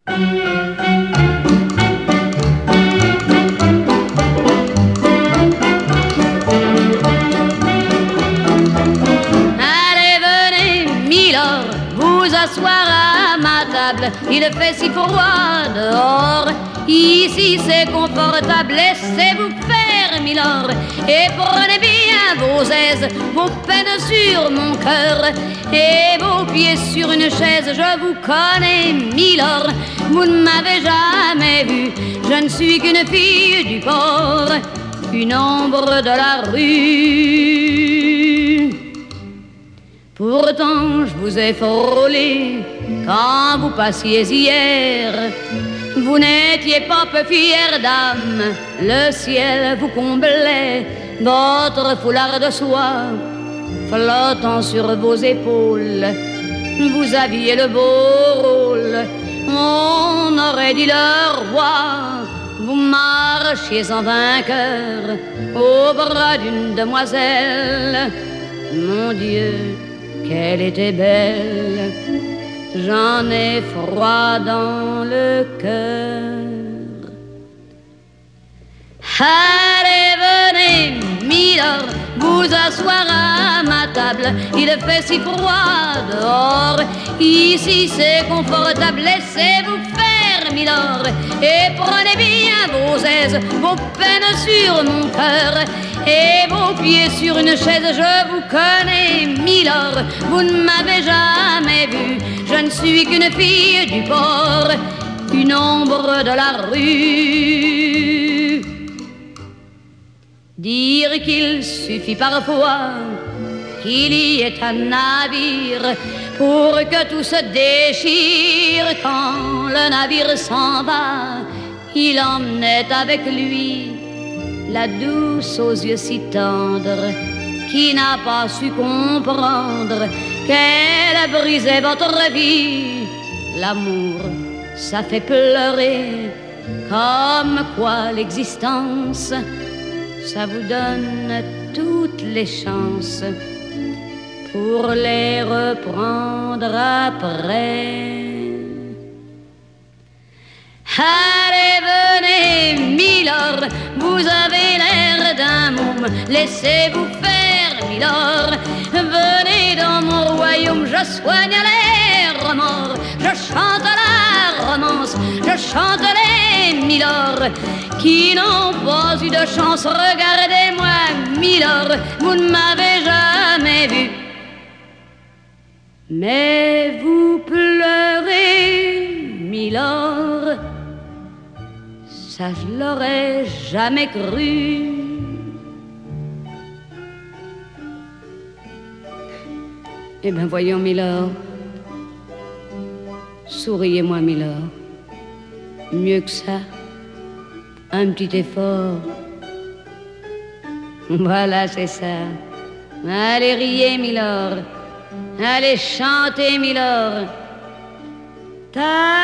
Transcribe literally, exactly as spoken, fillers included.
Allez, venez, Milord, vous asseoir à ma table. Il fait si froid dehors. Ici c'est confortable, laissez-vous faire, Milord, et prenez bien vos aises, vos peines sur mon cœur, et vos pieds sur une chaise. Je vous connais, Milord, vous ne m'avez jamais vu, je ne suis qu'une fille du port, une ombre de la rue. Pourtant je vous ai frôlé quand vous passiez hier. Vous n'étiez pas peu fière d'âme, le ciel vous comblait, votre foulard de soie flottant sur vos épaules. Vous aviez le beau rôle, on aurait dit le roi. Vous marchiez en vainqueur au bras d'une demoiselle. Mon Dieu, qu'elle était belle! J'en ai froid dans le cœur. Allez, venez, Milord, vous asseoir à ma table. Il fait si froid dehors. Ici c'est confortable, laissez-vous faire, Milord, et prenez bien vos aises, vos peines sur mon cœur, et vos pieds sur une chaise. Je vous connais, Milord, vous ne m'avez jamais vu, je ne suis qu'une fille du port, une ombre de la rue. Dire qu'il suffit parfois qu'il y ait un navire pour que tout se déchire. Quand le navire s'en va, il emmenait avec lui la douce aux yeux si tendres, qui n'a pas su comprendre qu'elle a brisé votre vie. L'amour, ça fait pleurer, comme quoi l'existence, ça vous donne toutes les chances pour les reprendre après. Allez, venez, Milord, vous avez l'air d'un môme, laissez-vous faire, Milord. Venez dans mon royaume, je soigne les remords, je chante la romance, je chante les Milord qui n'ont pas eu de chance. Regardez-moi, Milord, vous ne m'avez jamais vu, mais vous pleurez, Milord. Ça je l'aurais jamais cru. Eh bien voyons, Milord, souriez-moi, Milord. Mieux que ça, un petit effort. Voilà, c'est ça. Allez, riez, Milord. Allez, chantez, Milord. Ta